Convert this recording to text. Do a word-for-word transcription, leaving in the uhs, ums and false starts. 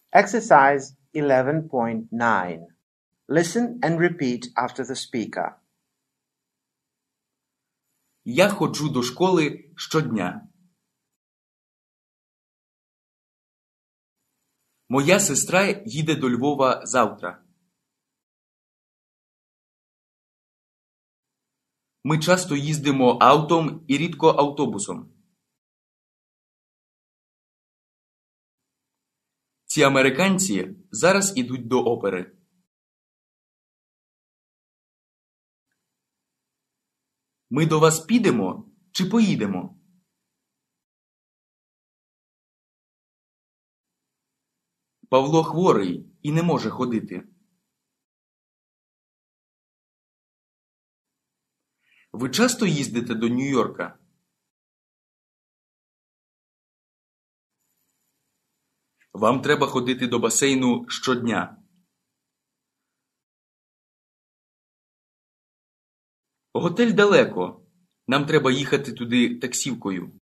Exercise eleven point nine. Listen and repeat after the speaker. Я ходжу до школи щодня. Моя сестра їде до Львова завтра. Ми часто їздимо автом і рідко автобусом. Ці американці зараз ідуть до опери. Ми до вас підемо чи поїдемо? Павло хворий і не може ходити. Ви часто їздите до Нью-Йорка? Вам треба ходити до басейну щодня. Готель далеко. Нам треба їхати туди таксівкою.